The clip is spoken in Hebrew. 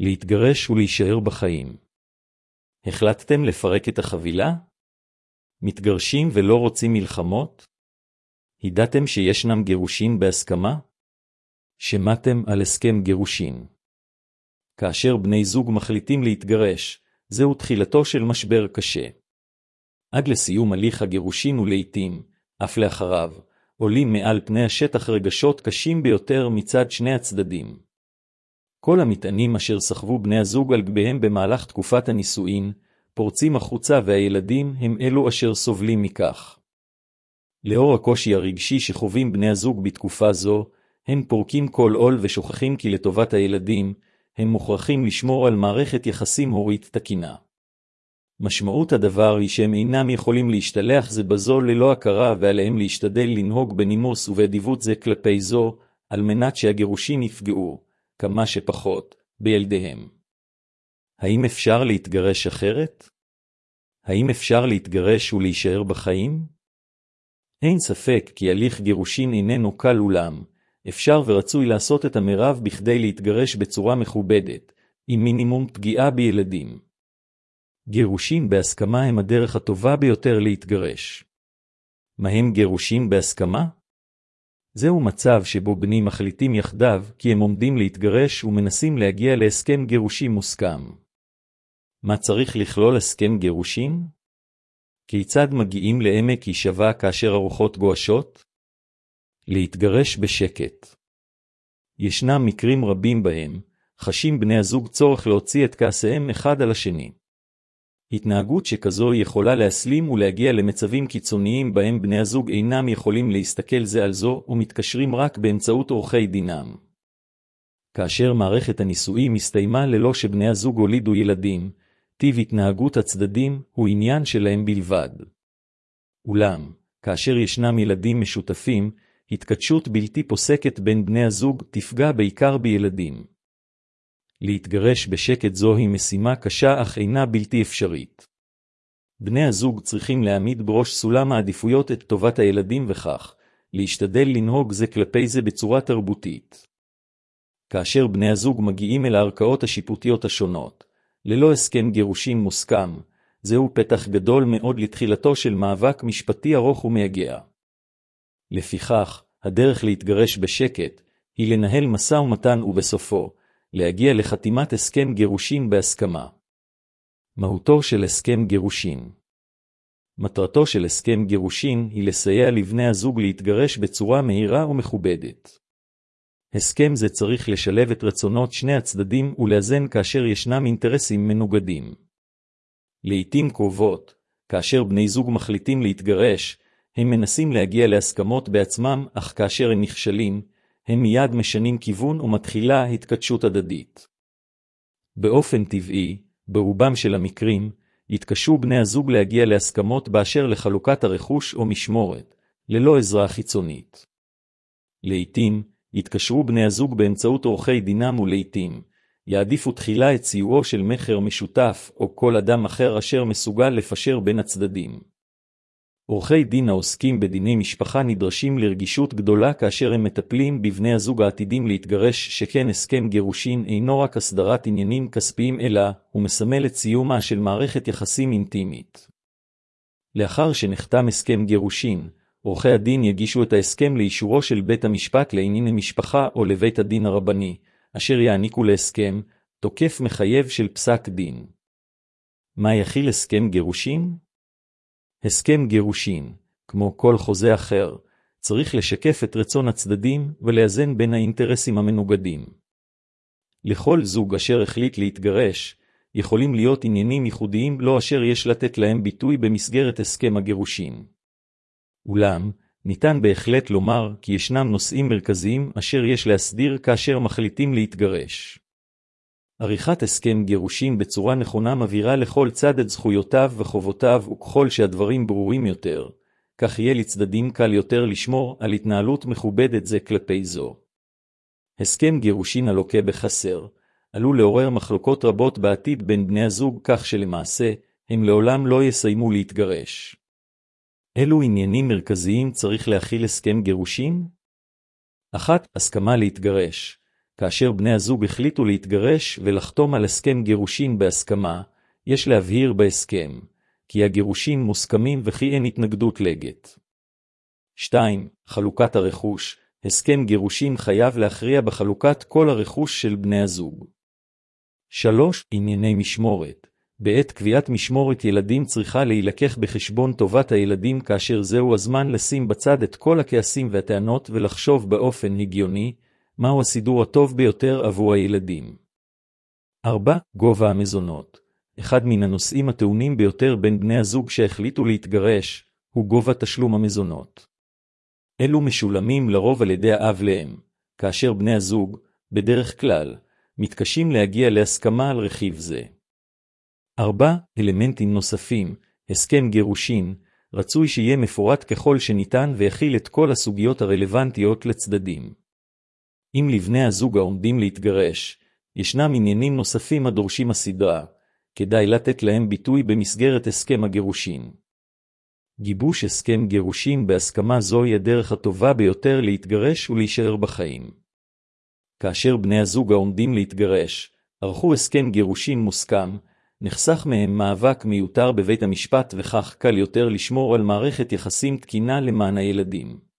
להתגרש ולהישאר בחיים. החלטתם לפרק את החבילה? מתגרשים ולא רוצים מלחמות? ידעתם שישנם גירושין בהסכמה? שמעתם על הסכם גירושין. כאשר בני זוג מחליטים להתגרש, זהו תחילתו של משבר קשה. עד לסיום הליך הגירושין ולעיתים, אף לאחריו, עולים מעל פני השטח רגשות קשים ביותר מצד שני הצדדים. כל המטענים אשר סחבו בני הזוג על גביהם במהלך תקופת הנישואין, פורצים החוצה והילדים הם אלו אשר סובלים מכך. לאור הקושי הרגשי שחווים בני הזוג בתקופה זו, הם פורקים כל עול ושוכחים כי לטובת הילדים, הם מוכרחים לשמור על מערכת יחסים הורית תקינה. משמעות הדבר היא שהם אינם יכולים להשתלח זה בזו ללא הכרה ועליהם להשתדל לנהוג בנימוס ובאדיבות זה כלפי זו, על מנת שהגירושים יפגעו, כמה שפחות, בילדיהם. האם אפשר להתגרש אחרת? האם אפשר להתגרש ולהישאר בחיים? אין ספק כי הליך גירושין איננו קל אולם, אפשר ורצוי לעשות את המרב בכדי להתגרש בצורה מכובדת, עם מינימום פגיעה בילדים. גירושין בהסכמה הם הדרך הטובה ביותר להתגרש. מהם גירושין בהסכמה? זהו מצב שבו בנים מחליטים יחדיו כי הם עומדים להתגרש ומנסים להגיע להסכם גירושין מוסכם. מה צריך לכלול הסכם גירושין? כיצד מגיעים לעמק הישבע כאשר הרוחות גועשות? להתגרש בשקט. ישנם מקרים רבים בהם, חשים בני הזוג צורך להוציא את כעסיהם אחד על השני. התנהגות שכזו יכולה להסלים ולהגיע למצבים קיצוניים בהם בני הזוג אינם יכולים להסתכל זה על זו ומתקשרים רק באמצעות עורכי דינם. כאשר מערכת הנישואים הסתיימה ללא שבני הזוג הולידו ילדים, טיב התנהגות הצדדים הוא עניין שלהם בלבד. אולם, כאשר ישנם ילדים משותפים, התקדשות בלתי פוסקת בין בני הזוג תפגע בעיקר בילדים. להתגרש בשקט זוהי משימה קשה אך אינה בלתי אפשרית. בני הזוג צריכים להעמיד בראש סולם העדיפויות את טובת הילדים וכך, להשתדל לנהוג זה כלפי זה בצורה תרבותית. כאשר בני הזוג מגיעים אל הערכאות השיפוטיות השונות, ללא הסכם גירושין מוסכם, זהו פתח גדול מאוד לתחילתו של מאבק משפטי ארוך ומייגע. לפיכך, הדרך להתגרש בשקט, היא לנהל משא ומתן ובסופו, להגיע לחתימת הסכם גירושין בהסכמה. מהותו של הסכם גירושין. מטרתו של הסכם גירושין היא לסייע לבני הזוג להתגרש בצורה מהירה ומכובדת. הסכם זה צריך לשלב את רצונות שני הצדדים ולאזן כאשר ישנם אינטרסים מנוגדים. לעתים קרובות, כאשר בני זוג מחליטים להתגרש, הם מנסים להגיע להסכמות בעצמם, אך כאשר הם נכשלים, הם מיד משנים כיוון ומתחילה התקדשות הדדית. באופן טבעי, ברובם של המקרים, יתקשו בני הזוג להגיע להסכמות באשר לחלוקת הרכוש או משמורת, ללא עזרה חיצונית. לעתים, יתקשרו בני הזוג באמצעות עורכי דינם ולעתים, יעדיפו תחילה את סיועו של מחר משותף או כל אדם אחר אשר מסוגל לפשר בין הצדדים. עורכי דין העוסקים בדיני משפחה נדרשים לרגישות גדולה כאשר הם מטפלים בבני הזוג העתידים להתגרש, שכן הסכם גירושין אינו רק הסדרת עניינים כספיים אלא הוא מסמל את סיומה של מערכת יחסים אינטימית. לאחר שנחתם הסכם גירושין, עורכי הדין יגישו את ההסכם לאישורו של בית המשפט לענייני משפחה או לבית הדין הרבני, אשר יעניקו להסכם תוקף מחייב של פסק דין. מה יכיל הסכם גירושין? הסכם גירושין, כמו כל חוזה אחר, צריך לשקף את רצון הצדדים ולאזן בין האינטרסים המנוגדים. לכל זוג אשר החליט להתגרש, יכולים להיות עניינים ייחודיים לא אשר יש לתת להם ביטוי במסגרת הסכם הגירושין. אולם, ניתן בהחלט לומר כי ישנם נושאים מרכזיים אשר יש להסדיר כאשר מחליטים להתגרש. עריכת הסכם גירושין בצורה נכונה מבהירה לכל צד את זכויותיו וחובותיו, וככל שהדברים ברורים יותר, כך יהיה לצדדים קל יותר לשמור על התנהלות מכובדת זה כלפי זו. הסכם גירושין הלוקה בחסר, עלול לעורר מחלוקות רבות בעתיד בין בני הזוג כך שלמעשה, הם לעולם לא יסיימו להתגרש. אילו עניינים מרכזיים צריך להכיל הסכם גירושין? 1. הסכמה להתגרש. כאשר בני הזוג החליטו להתגרש ולחתום על הסכם גירושין בהסכמה, יש להבהיר בהסכם, כי הגירושין מוסכמים וכי אין התנגדות לגט. 2. חלוקת הרכוש. הסכם גירושין חייב להכריע בחלוקת כל הרכוש של בני הזוג. 3. ענייני משמורת. בעת קביעת משמורת ילדים צריכה להילקח בחשבון טובת הילדים, כאשר זהו הזמן לשים בצד את כל הכעסים והטענות ולחשוב באופן הגיוני, מהו הסידור הטוב ביותר עבור הילדים. 4. גובה המזונות. אחד מן הנושאים הטעונים ביותר בין בני הזוג שהחליטו להתגרש, הוא גובה תשלום המזונות. אלו משולמים לרוב על ידי האב לאם, כאשר בני הזוג, בדרך כלל, מתקשים להגיע להסכמה על רכיב זה. 4. אלמנטים נוספים. הסכם גירושין, רצוי שיהיה מפורט ככל שניתן ויכיל את כל הסוגיות הרלוונטיות לצדדים. אם לבני הזוג העומדים להתגרש, ישנם עניינים נוספים הדורשים הסדרה, כדאי לתת להם ביטוי במסגרת הסכם הגירושין. גיבוש הסכם גירושין בהסכמה זוהי הדרך הטובה ביותר להתגרש ולהישאר בחיים. כאשר בני הזוג העומדים להתגרש, ערכו הסכם גירושין מוסכם, נחסך מהם מאבק מיותר בבית המשפט וכך קל יותר לשמור על מערכת יחסים תקינה למען הילדים.